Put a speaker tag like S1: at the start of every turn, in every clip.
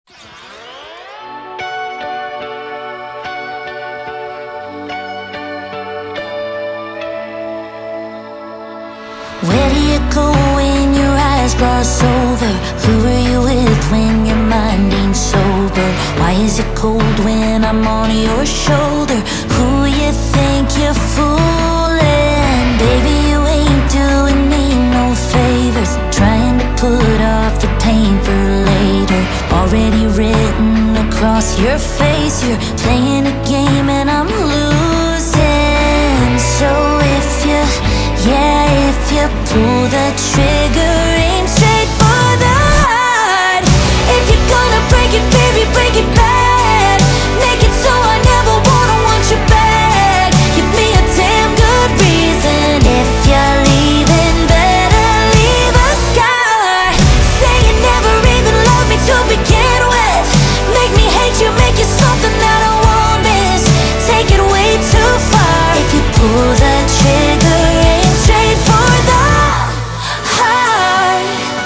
S1: Where do you go when your eyes gloss over? Who are you with when your mind ain't sober? Why is it cold when I'm on your shoulder? Who you think you're fooling? Baby, you ain't doing me no favors, trying to put off the pain for later. Already written across your face, you're playing a game and I'm losing. So if you pull the trigger, aim straight for the heart. If you're gonna break it, baby, break it bad. Make it so I never wanna want you back. Give me a damn good reason. If you're leaving, better leave a scar. Say you never even loved me to begin with. Make me hate you, make you something that I won't miss. Take it way too far. If you pull the trigger, aim straight for the heart.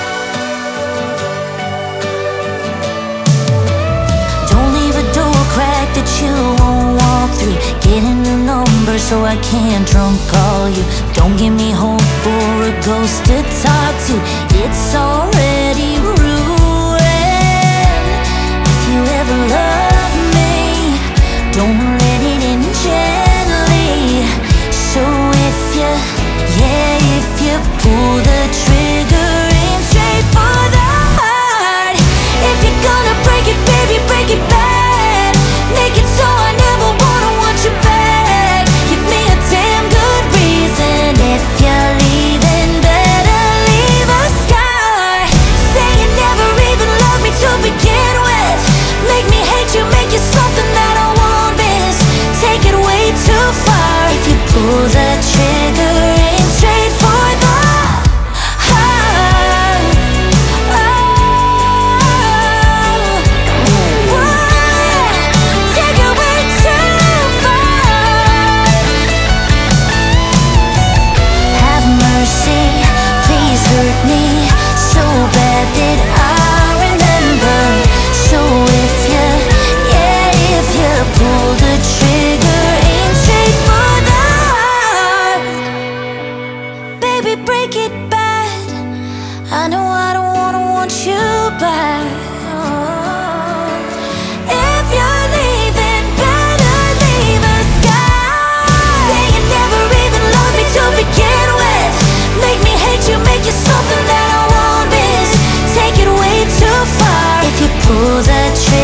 S1: Don't leave a door crack that you won't walk through. Get a new number so I can't drunk call you. Don't give me hope or a ghost to talk to. It's already ruined. If you ever love me, don't let it end gently. So if you pull the trigger, aim straight for the heart. If you're gonna break it, baby, break it bad. Make it so I never wanna want you back. Give me a damn good reason. If you're leaving, better leave a scar. Say you never even loved me to begin with. Make me hate you, make you something that I won't miss. Take it way too far. If you pull the trigger, aim straight for the heart. Take it way too far. Have mercy, please hurt me so bad that I remember. So if you pull the trigger, aim straight for the heart. Baby, break it bad. I know I don't wanna want you back. If you're leaving, better leave a scar. Say you never even loved me to begin with. Make me hate you, make you something that I won't miss. Take it way too far. If you pull the trigger,